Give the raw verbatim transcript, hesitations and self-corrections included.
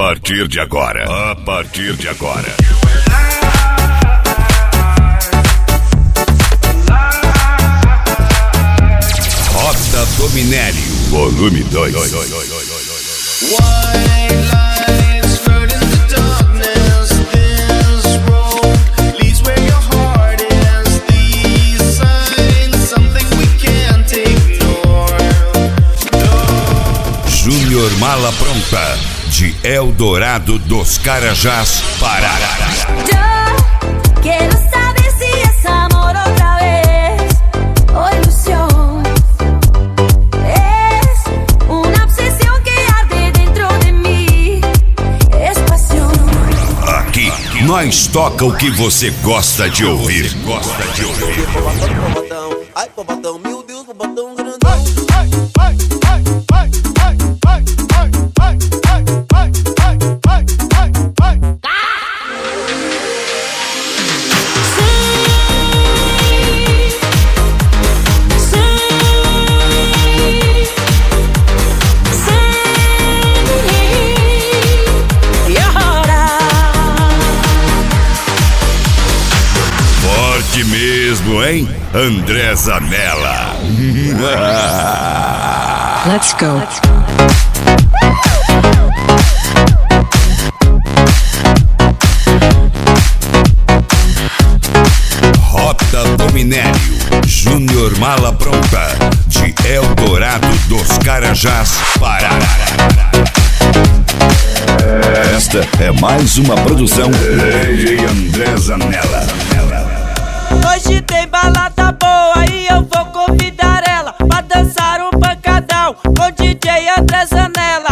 partir de agora, a partir de agora. Rota do Minério, volume dois. Júnior Mala Pronta, de Eldorado dos Carajás, Pará. Yo quiero saber si es amor otra vez o ilusión. Es una obsesión que arde dentro de mí. Es pasión. Aqui nós toca o que você gosta de ouvir. Gosta de ouvir. Ai, bobatão, meu Deus, bobatão grandão. Forte mesmo, hein? André Zanella. Let's go. Rota do Minério, Júnior Mala Pronta, de Eldorado dos Carajás, Pará. Esta é mais uma produção D J André Zanella. Hoje tem balada boa e eu vou convidar ela pra dançar um pancadão com D J André Zanella.